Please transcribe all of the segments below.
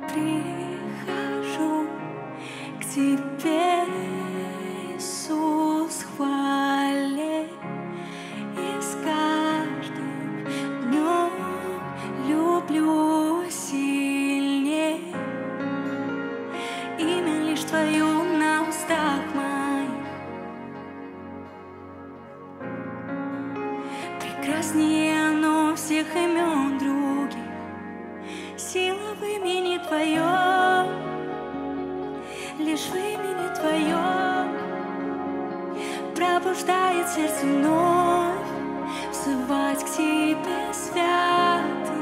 Прихожу к Тебе, Иисус, в хвале, и с каждым днем люблю сильнее. Имя лишь Твое на устах моих, прекраснее оно всех имен других. Сила в имени Твоем, лишь в имени Твоем пробуждает сердце вновь взывать к Тебе, святый.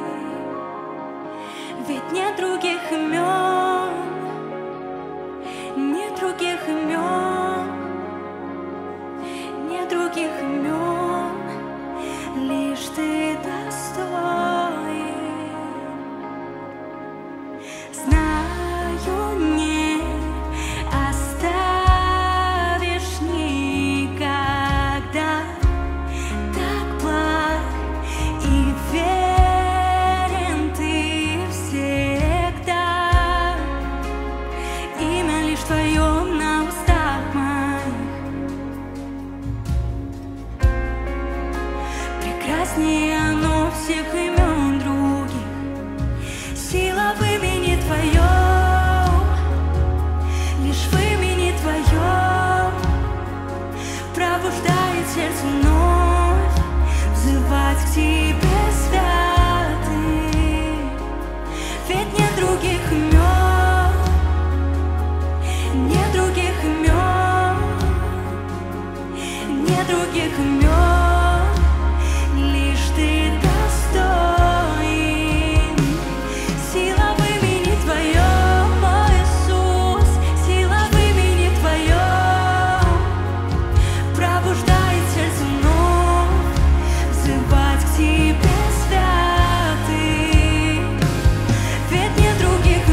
Ведь нет других имен, нет других имен, нет других имен, лишь Ты достоин. Знаю, не оставишь никогда, так благ и верен Ты всегда. Имя лишь Твое на устах моих, прекраснее оно всех имен других. Сила в имени Твоем, лишь в имени Твоем пробуждает сердце вновь взывать к Тебе, святый. Ведь нет других имен, нет других имен, нет других имен, лишь Ты достоин. Сила в имени Твоем, мой Иисус, сила в имени Твоем пробуждает сердце вновь взывать к Тебе, святый. Ведь нет других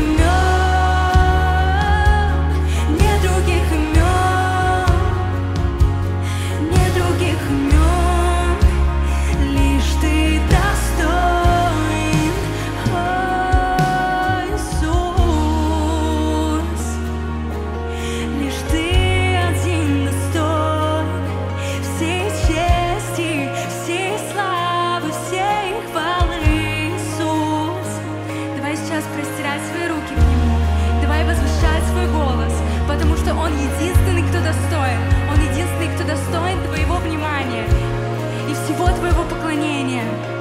имен, нет других имен, нет других имен, лишь Ты достоин, о Иисус. Лишь Ты один достоин всей чести, всей славы, всей хвалы, Иисус. Давай сейчас простирать свои руки к Нему, давай возвышать свой голос, потому что Он единственный, кто достоин. Он единственный, кто достоин Твоего внимания и всего Твоего поклонения.